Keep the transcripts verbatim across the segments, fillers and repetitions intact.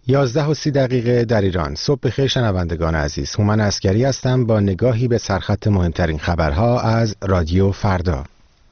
یازده و سی دقیقه در ایران. صبح بخیر شنوندگان عزیز. هومن عسگری هستم با نگاهی به سرخط مهمترین خبرها از رادیو فردا.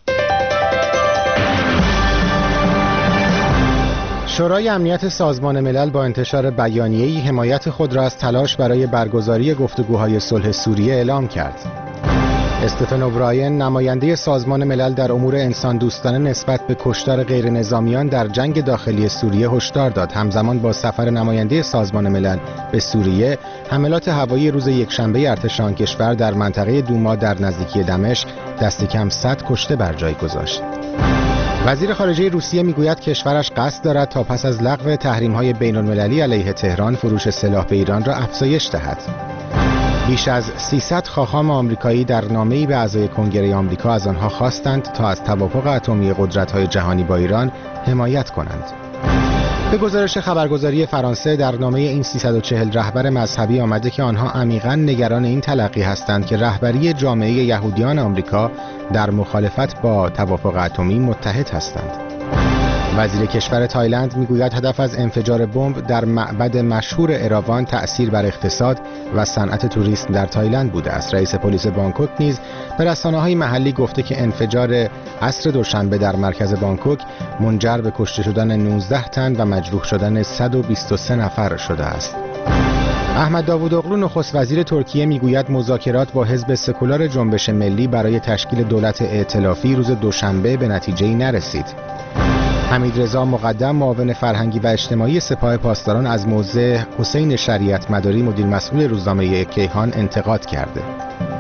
شورای امنیت سازمان ملل با انتشار بیانیه‌ای حمایت خود را از تلاش برای برگزاری گفتگوهای صلح سوریه اعلام کرد. استفن اوبراین نماینده سازمان ملل در امور انسان دوستانه نسبت به کشتار غیر نظامیان در جنگ داخلی سوریه هشدار داد. همزمان با سفر نماینده سازمان ملل به سوریه، حملات هوایی روز یکشنبه ارتش آن کشور در منطقه دوما در نزدیکی دمشق دست کم صد کشته بر جای گذاشت. وزیر خارجه روسیه میگوید کشورش قصد دارد تا پس از لغو تحریم‌های بین‌المللی علیه تهران فروش سلاح به ایران را افزایش دهد. بیش از سیصد خاخام آمریکایی در نامه‌ای به اعضای کنگره آمریکا از آنها خواستند تا از توافق اتمی قدرت‌های جهانی با ایران حمایت کنند. به گزارش خبرگزاری فرانسه در نامه این سیصد و چهل رهبر مذهبی آمده که آنها عمیقاً نگران این تلقی هستند که رهبری جامعه یهودیان آمریکا در مخالفت با توافق اتمی متحد هستند. وزیر کشور تایلند میگوید هدف از انفجار بمب در معبد مشهور اراوان تأثیر بر اقتصاد و صنعت توریسم در تایلند بوده است. رئیس پلیس بانکوک نیز به رسانه‌های محلی گفته که انفجار عصر دوشنبه در مرکز بانکوک منجر به کشته شدن نوزده تن و مجروح شدن صد و بیست و سه نفر شده است. احمد داوودوغلو نخست وزیر ترکیه میگوید مذاکرات با حزب سکولار جنبش ملی برای تشکیل دولت ائتلافی روز دوشنبه به نتیجه‌ای نرسید. حمیدرضا مقدم معاون فرهنگی و اجتماعی سپاه پاسداران از موضع حسین شریعت مداری مدیر مسئول روزنامه کیهان انتقاد کرده.